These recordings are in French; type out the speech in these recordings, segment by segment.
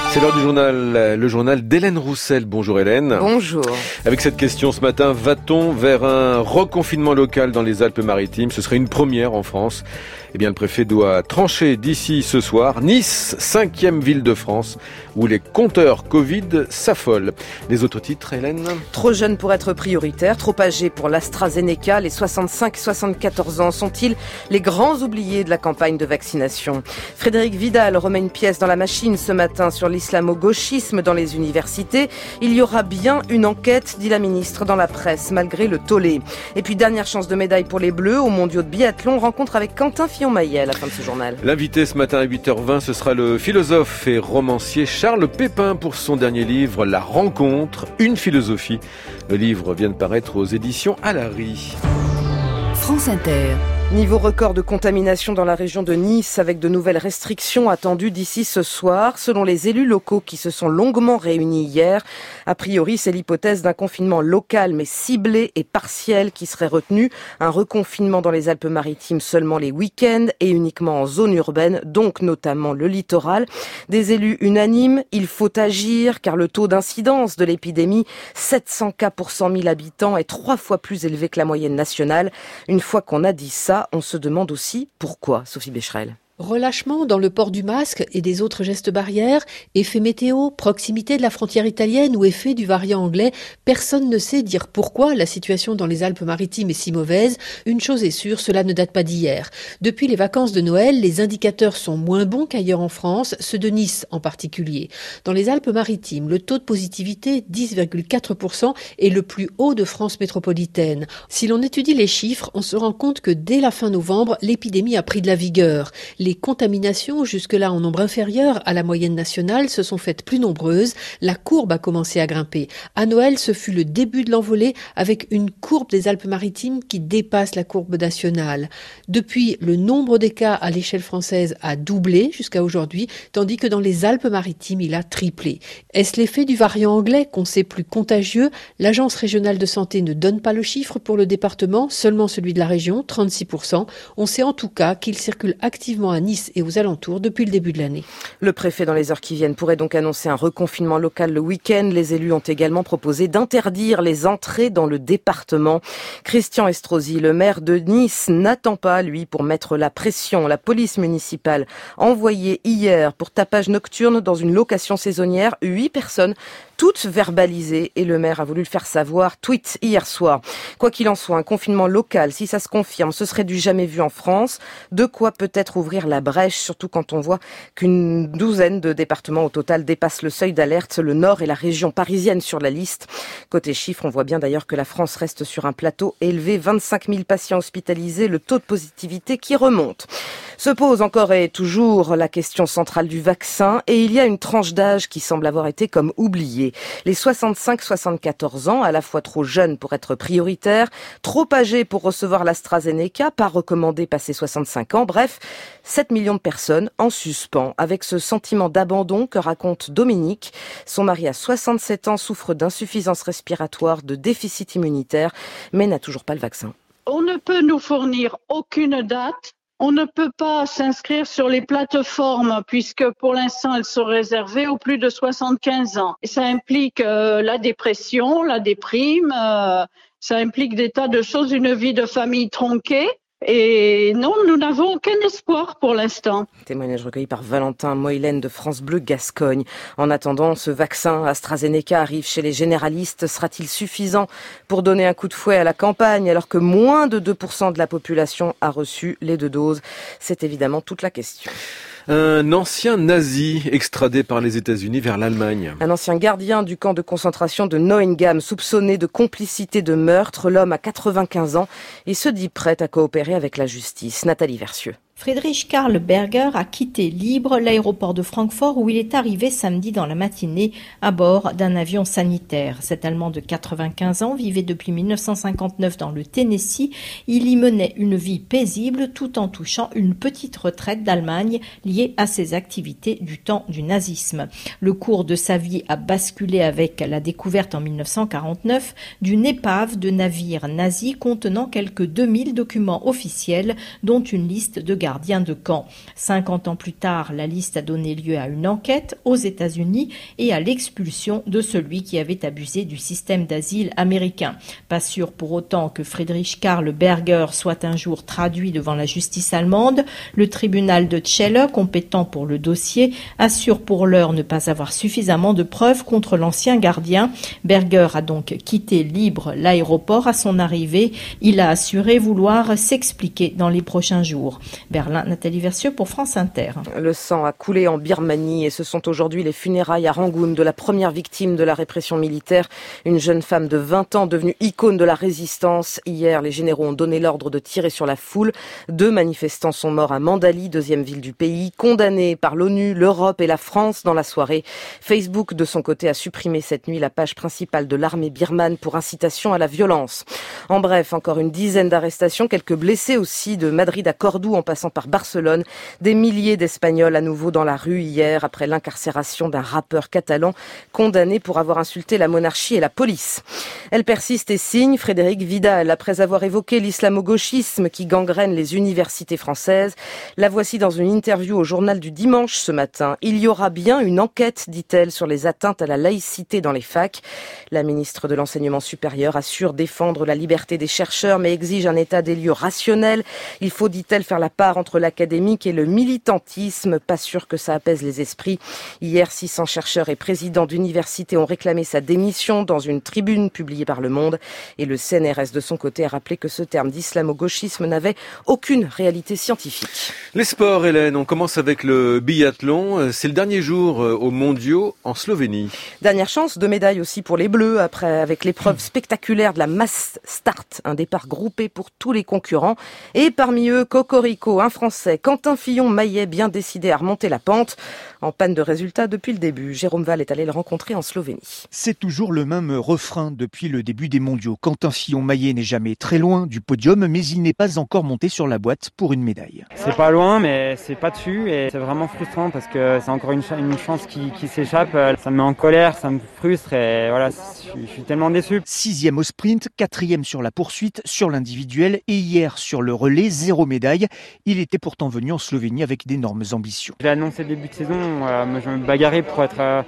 C'est l'heure du journal, le journal d'Hélène Roussel. Bonjour Hélène. Bonjour. Avec cette question ce matin, va-t-on vers un reconfinement local dans les Alpes-Maritimes ? Ce serait une première en France. Eh bien, le préfet doit trancher d'ici ce soir. Nice, 5e ville de France, où les compteurs Covid s'affolent. Les autres titres, Hélène ? Trop jeunes pour être prioritaires, trop âgés pour l'AstraZeneca. Les 65-74 ans sont-ils les grands oubliés de la campagne de vaccination ? Frédéric Vidal remet une pièce dans la machine ce matin sur l'islamo-gauchisme dans les universités. Il y aura bien une enquête, dit la ministre dans la presse, malgré le tollé. Et puis, dernière chance de médaille pour les Bleus aux mondiaux de biathlon. Rencontre avec Quentin Fillon-Maillet à la fin de ce journal. L'invité ce matin à 8h20, ce sera le philosophe et romancier Charles Pépin pour son dernier livre, La Rencontre, une philosophie. Le livre vient de paraître aux éditions Alary. France Inter. Niveau record de contamination dans la région de Nice avec de nouvelles restrictions attendues d'ici ce soir. Selon les élus locaux qui se sont longuement réunis hier, a priori c'est l'hypothèse d'un confinement local mais ciblé et partiel qui serait retenu. Un reconfinement dans les Alpes-Maritimes seulement les week-ends et uniquement en zone urbaine, donc notamment le littoral. Des élus unanimes, il faut agir car le taux d'incidence de l'épidémie, 700 cas pour 100 000 habitants, est 3 fois plus élevé que la moyenne nationale. Une fois qu'on a dit ça, on se demande aussi pourquoi, Sophie Becherel. Relâchement dans le port du masque et des autres gestes barrières, effet météo, proximité de la frontière italienne ou effet du variant anglais, personne ne sait dire pourquoi la situation dans les Alpes-Maritimes est si mauvaise. Une chose est sûre, cela ne date pas d'hier. Depuis les vacances de Noël, les indicateurs sont moins bons qu'ailleurs en France, ceux de Nice en particulier. Dans les Alpes-Maritimes, le taux de positivité, 10,4%, est le plus haut de France métropolitaine. Si l'on étudie les chiffres, on se rend compte que dès la fin novembre, l'épidémie a pris de la vigueur. Les contaminations, jusque-là en nombre inférieur à la moyenne nationale, se sont faites plus nombreuses. La courbe a commencé à grimper. À Noël, ce fut le début de l'envolée avec une courbe des Alpes-Maritimes qui dépasse la courbe nationale. Depuis, le nombre des cas à l'échelle française a doublé jusqu'à aujourd'hui, tandis que dans les Alpes-Maritimes, il a triplé. Est-ce l'effet du variant anglais qu'on sait plus contagieux ? L'Agence régionale de santé ne donne pas le chiffre pour le département, seulement celui de la région, 36%. On sait en tout cas qu'il circule activement à Nice et aux alentours depuis le début de l'année. Le préfet, dans les heures qui viennent, pourrait donc annoncer un reconfinement local le week-end. Les élus ont également proposé d'interdire les entrées dans le département. Christian Estrosi, le maire de Nice, n'attend pas, lui, pour mettre la pression. La police municipale envoyée hier pour tapage nocturne dans une location saisonnière, 8 personnes, toutes verbalisées, et le maire a voulu le faire savoir. Tweet hier soir. Quoi qu'il en soit, un confinement local, si ça se confirme, ce serait du jamais vu en France. De quoi peut-être ouvrir la brèche, surtout quand on voit qu'une douzaine de départements au total dépassent le seuil d'alerte. Le Nord et la région parisienne sur la liste. Côté chiffres, on voit bien d'ailleurs que la France reste sur un plateau élevé. 25 000 patients hospitalisés, le taux de positivité qui remonte. Se pose encore et toujours la question centrale du vaccin, et il y a une tranche d'âge qui semble avoir été comme oubliée. Les 65-74 ans, à la fois trop jeunes pour être prioritaires, trop âgés pour recevoir l'AstraZeneca, pas recommandé passé 65 ans, bref, 7 millions de personnes en suspens, avec ce sentiment d'abandon que raconte Dominique. Son mari a 67 ans, souffre d'insuffisance respiratoire, de déficit immunitaire, mais n'a toujours pas le vaccin. On ne peut nous fournir aucune date. On ne peut pas s'inscrire sur les plateformes puisque pour l'instant elles sont réservées aux plus de 75 ans. Et ça implique la dépression, la déprime, ça implique des tas de choses, une vie de famille tronquée. Et non, nous n'avons aucun espoir pour l'instant. Témoignage recueilli par Valentin Moïlène de France Bleu Gascogne. En attendant, ce vaccin AstraZeneca arrive chez les généralistes. Sera-t-il suffisant pour donner un coup de fouet à la campagne alors que moins de 2% de la population a reçu les 2 doses ? C'est évidemment toute la question. Un ancien nazi extradé par les États-Unis vers l'Allemagne. Un ancien gardien du camp de concentration de Neuengamme, soupçonné de complicité de meurtre. L'homme a 95 ans et se dit prêt à coopérer avec la justice. Nathalie Versieux. Friedrich Karl Berger a quitté libre l'aéroport de Francfort où il est arrivé samedi dans la matinée à bord d'un avion sanitaire. Cet Allemand de 95 ans vivait depuis 1959 dans le Tennessee. Il y menait une vie paisible tout en touchant une petite retraite d'Allemagne liée à ses activités du temps du nazisme. Le cours de sa vie a basculé avec la découverte en 1949 d'une épave de navires nazis contenant quelques 2000 documents officiels, dont une liste de gardes gardien de camp. 50 ans plus tard, la liste a donné lieu à une enquête aux États-Unis et à l'expulsion de celui qui avait abusé du système d'asile américain. Pas sûr pour autant que Friedrich Karl Berger soit un jour traduit devant la justice allemande. Le tribunal de Celle, compétent pour le dossier, assure pour l'heure ne pas avoir suffisamment de preuves contre l'ancien gardien. Berger a donc quitté libre l'aéroport à son arrivée. Il a assuré vouloir s'expliquer dans les prochains jours. Berlin, Nathalie Versieux pour France Inter. Le sang a coulé en Birmanie et ce sont aujourd'hui les funérailles à Rangoon de la première victime de la répression militaire, une jeune femme de 20 ans devenue icône de la résistance. Hier, les généraux ont donné l'ordre de tirer sur la foule. 2 manifestants sont morts à Mandali, deuxième ville du pays, condamnés par l'ONU, l'Europe et la France dans la soirée. Facebook, de son côté, a supprimé cette nuit la page principale de l'armée birmane pour incitation à la violence. En bref, encore une dizaine d'arrestations, quelques blessés aussi, de Madrid à Cordoue en passant par Barcelone. Des milliers d'Espagnols à nouveau dans la rue hier après l'incarcération d'un rappeur catalan condamné pour avoir insulté la monarchie et la police. Elle persiste et signe Frédérique Vidal après avoir évoqué l'islamo-gauchisme qui gangrène les universités françaises. La voici dans une interview au journal du dimanche ce matin. Il y aura bien une enquête, dit-elle, sur les atteintes à la laïcité dans les facs. La ministre de l'Enseignement supérieur assure défendre la liberté des chercheurs mais exige un état des lieux rationnel. Il faut, dit-elle, faire la part entre l'académique et le militantisme. Pas sûr que ça apaise les esprits. Hier, 600 chercheurs et présidents d'universités ont réclamé sa démission dans une tribune publiée par Le Monde. Et le CNRS, de son côté, a rappelé que ce terme d'islamo-gauchisme n'avait aucune réalité scientifique. Les sports, Hélène, on commence avec le biathlon. C'est le dernier jour aux mondiaux en Slovénie. Dernière chance de médaille aussi pour les Bleus, avec l'épreuve spectaculaire de la mass start. Un départ groupé pour tous les concurrents. Et parmi eux, Cocorico, un Français, Quentin Fillon-Maillet, bien décidé à remonter la pente. En panne de résultats depuis le début, Jérôme Val est allé le rencontrer en Slovénie. C'est toujours le même refrain depuis le début des mondiaux. Quentin Fillon-Maillet n'est jamais très loin du podium, mais il n'est pas encore monté sur la boîte pour une médaille. C'est pas loin, mais c'est pas dessus et c'est vraiment frustrant parce que c'est encore une chance qui s'échappe. Ça me met en colère, ça me frustre et voilà, je suis tellement déçu. 6e au sprint, 4e sur la poursuite, sur l'individuel et hier sur le relais, 0 médaille. Il était pourtant venu en Slovénie avec d'énormes ambitions. J'ai annoncé le début de saison, je me bagarrais pour être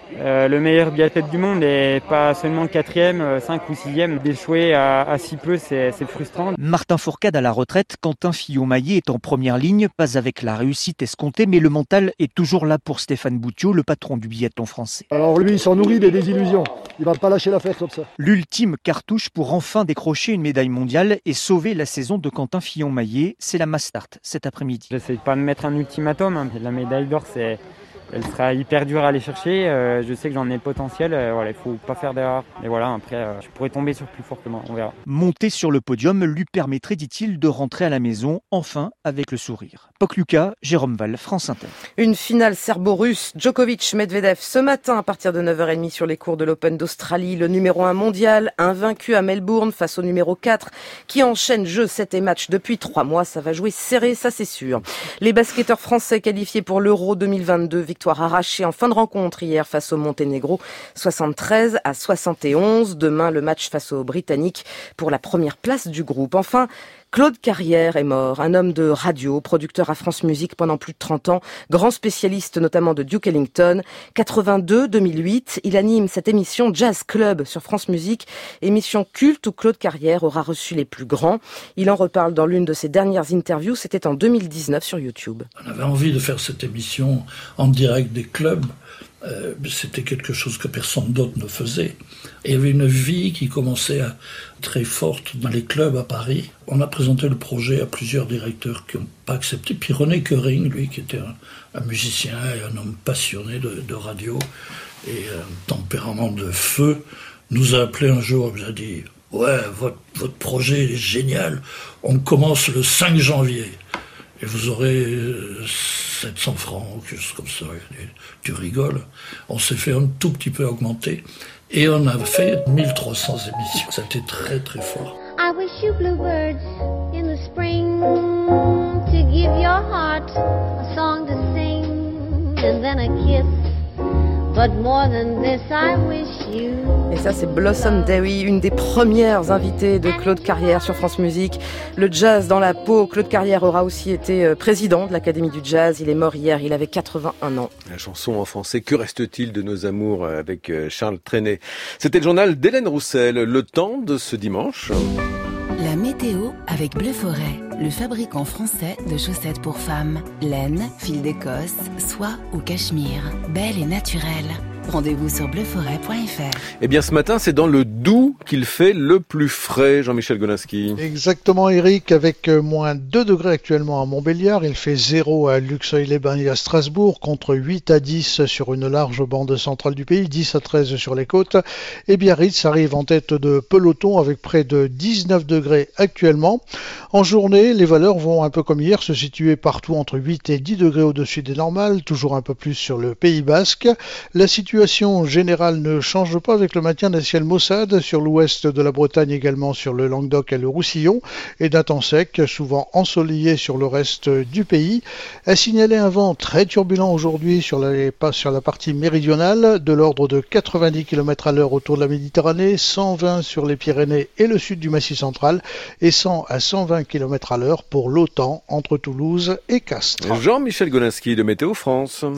le meilleur biathlète du monde et pas seulement 4e, 5 ou 6e. D'échouer à si peu, c'est frustrant. Martin Fourcade à la retraite, Quentin Fillon-Maillet est en première ligne, pas avec la réussite escomptée, mais le mental est toujours là pour Stéphane Boutiot, le patron du biathlon français. Alors lui, il s'en nourrit des désillusions. Il va pas lâcher l'affaire comme ça. L'ultime cartouche pour enfin décrocher une médaille mondiale et sauver la saison de Quentin Fillon-Maillet, c'est la mass start cet après-midi. J'essaie de pas me mettre un ultimatum. La médaille d'or, elle sera hyper dure à aller chercher. Je sais que j'en ai le potentiel. Il faut pas faire d'erreur. Et voilà, après, je pourrais tomber sur plus fort que moi. On verra. Monter sur le podium lui permettrait, dit-il, de rentrer à la maison, enfin, avec le sourire. Poc-Lucas, Jérôme Val, France Inter. Une finale serbo-russe, Djokovic-Medvedev, ce matin à partir de 9h30 sur les cours de l'Open d'Australie. Le numéro 1 mondial, invaincu à Melbourne face au numéro 4, qui enchaîne jeux, 7 et matchs depuis 3 mois. Ça va jouer serré, ça c'est sûr. Les basketteurs français qualifiés pour l'Euro 2022, victoire arrachée en fin de rencontre hier face au Monténégro, 73-71. Demain, le match face aux Britanniques pour la première place du groupe. Enfin, Claude Carrière est mort, un homme de radio, producteur à France Musique pendant plus de 30 ans, grand spécialiste notamment de Duke Ellington. 82-2008, il anime cette émission Jazz Club sur France Musique, émission culte où Claude Carrière aura reçu les plus grands. Il en reparle dans l'une de ses dernières interviews, c'était en 2019 sur YouTube. On avait envie de faire cette émission en direct des clubs. C'était quelque chose que personne d'autre ne faisait. Et il y avait une vie qui commençait à très forte dans les clubs à Paris. On a présenté le projet à plusieurs directeurs qui n'ont pas accepté. Puis René Koering, lui, qui était un musicien et un homme passionné de radio et un tempérament de feu, nous a appelé un jour et nous a dit « Ouais, votre projet est génial, on commence le 5 janvier. Et vous aurez 700 francs, quelque chose comme ça. » Tu rigoles. On s'est fait un tout petit peu augmenter. Et on a fait 1300 émissions. C'était très très fort. I wish you bluebirds in the spring to give your heart a song to sing and then a kiss. But more than this, I wish you. Et ça, c'est Blossom Day, une des premières invitées de Claude Carrière sur France Musique. Le jazz dans la peau. Claude Carrière aura aussi été président de l'Académie du Jazz. Il est mort hier, il avait 81 ans. La chanson en français, que reste-t-il de nos amours avec Charles Trenet. C'était le journal d'Hélène Roussel. Le temps de ce dimanche. La météo avec Bleu Forêt, le fabricant français de chaussettes pour femmes. Laine, fil d'Écosse, soie ou cachemire. Belle et naturelle. Rendez-vous sur bleuforêt.fr. Eh bien, ce matin, c'est dans le Doubs qu'il fait le plus frais, Jean-Michel Golinski. Exactement, Eric, avec moins 2 degrés actuellement à Montbéliard. Il fait 0 à Luxeuil-les-Bains et à Strasbourg, contre 8 à 10 sur une large bande centrale du pays, 10 à 13 sur les côtes. Et Biarritz arrive en tête de peloton avec près de 19 degrés actuellement. En journée, les valeurs vont un peu comme hier se situer partout entre 8 et 10 degrés au-dessus des normales, toujours un peu plus sur le Pays Basque. La situation générale ne change pas avec le maintien d'un ciel maussade sur l'ouest de la Bretagne, également sur le Languedoc et le Roussillon, et d'un temps sec, souvent ensoleillé sur le reste du pays. A signaler un vent très turbulent aujourd'hui sur la partie méridionale, de l'ordre de 90 km à l'heure autour de la Méditerranée, 120 sur les Pyrénées et le sud du Massif central, et 100 à 120 km à l'heure pour l'OTAN entre Toulouse et Castres. Jean-Michel Golinski de Météo France.